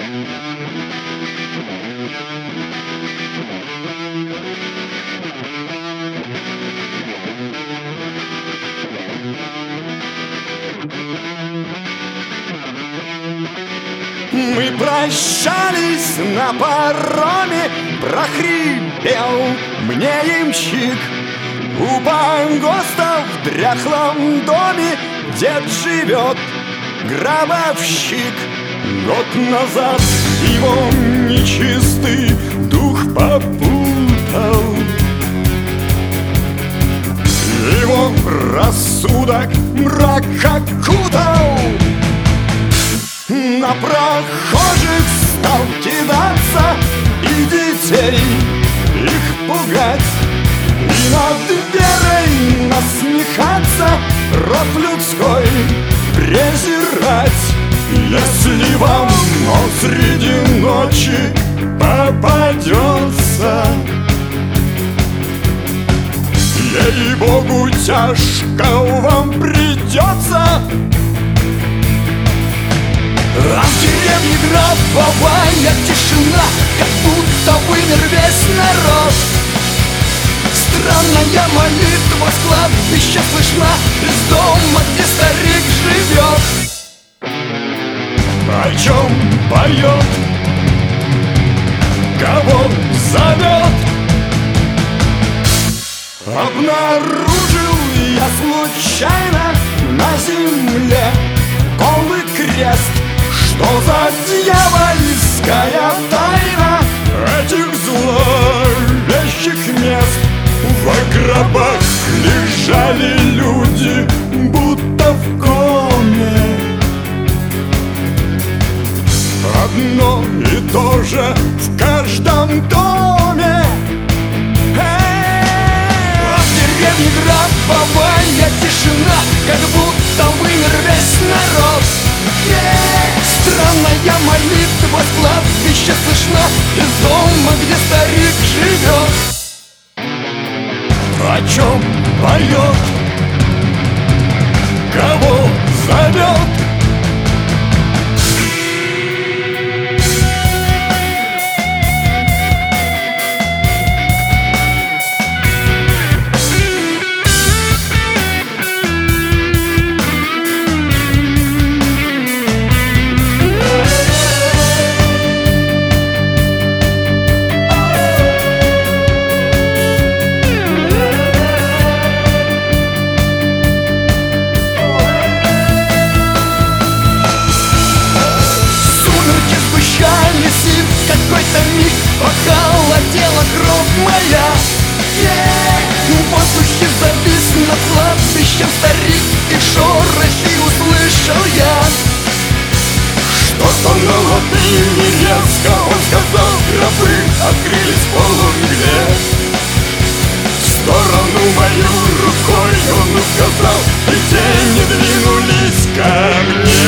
Мы прощались на пароме, прохрипел мне ямщик. У погоста в дряхлом доме дед живет, гробовщик. Год назад его нечистый дух попутал, его рассудок мрак окутал. На прохожих стал кидаться и детей их пугать, и над верой насмехаться, род людской презирать. Если вам он среди ночи попадется, ей-богу, тяжко вам придется. А в деревне гробовая тишина, как будто вымер весь народ. Странная молитва с кладбища слышна из дома, где старик живет. О чем поет, кого зовет? Обнаружил я случайно на земле голый крест. Что за дьявольская тайна этих зловещих мест? В гробах лежали люди, будто в коме. Одно и то же в каждом доме. А в деревне гробовая тишина, как будто вымер весь народ. Странная молитва с кладбища слышна из дома, где старик живет. О чем поет, кого зовет? В какой-то миг похолодела кровь моя. В воздухе завис над кладбищем старик, и шорохи услышал я. Что-то на латыни резко он сказал, гробы открылись в полумгле. В сторону мою рукой он указал, и тени двинулись ко мне.